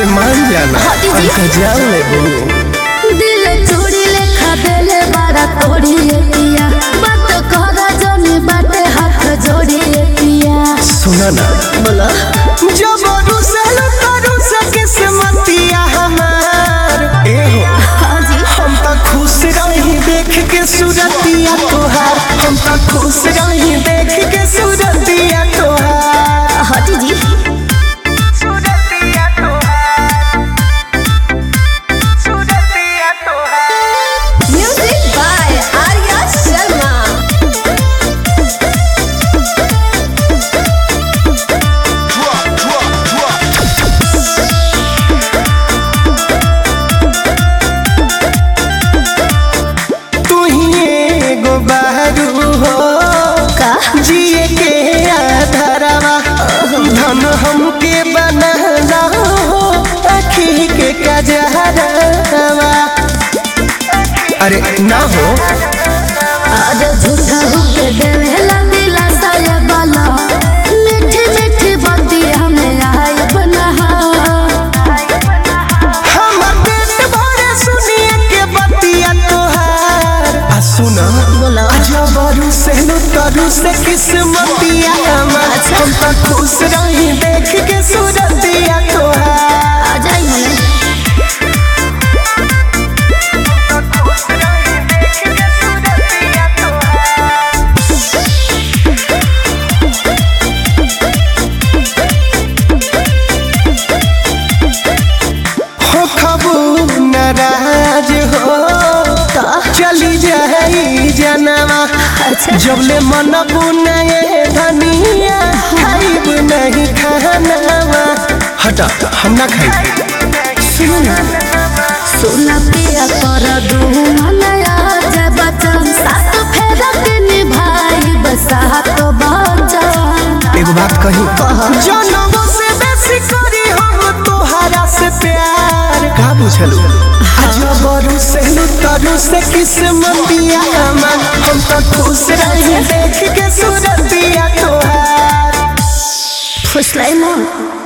अरे मान जाना जान ले दिल चूड़ी लेखा देले बारा तोड़ी पिया बात करा जनी बाटे हाथ जोड़ी पिया। सुना ना बोलो जब रुसल करू से किस्मतिया हमार ए हो हाँ जी हम तो खुश रही देख के सूरतिया तोहार हम तो खुश रही देख के सूरतिया तोहार हटी जी सूरतिया तोहार सूरतिया तोहार। Music by Arya Sharma. तू ही एगो बहरू हो का जिए के आधारवा धन हमके बनाना हो आखी के कजहरवा अरे ना हो आज झूठा होके देवेला दिला साया बाला मीठी मीठी बाती हमें आय बना। हमर पेट भरे सुनिए के बतिया तोहार आ सुना बोलो जबरू से लुतरू से किस्मतिया हमार हम तो खुश रही देख के सूरतिया तोहार आ जाई हमें हो खबू नाराज हो चली जाई जनवा अच्छा जब ले मन बुनाए धनिया खाइब नहीं खानवा हटा हम ना खाई सुनो ना सोना पिया कर दू मनया जब बचन सात फेरा के निभाई बसात बचन। एगो बात कही जनवा से बेसी करी हम तोहरा से प्यार का बुझलू जबरू से लुतरू से किस्मतिया हमार हम तो खुश रही देख के सूरतिया तोहार फुसलाई मन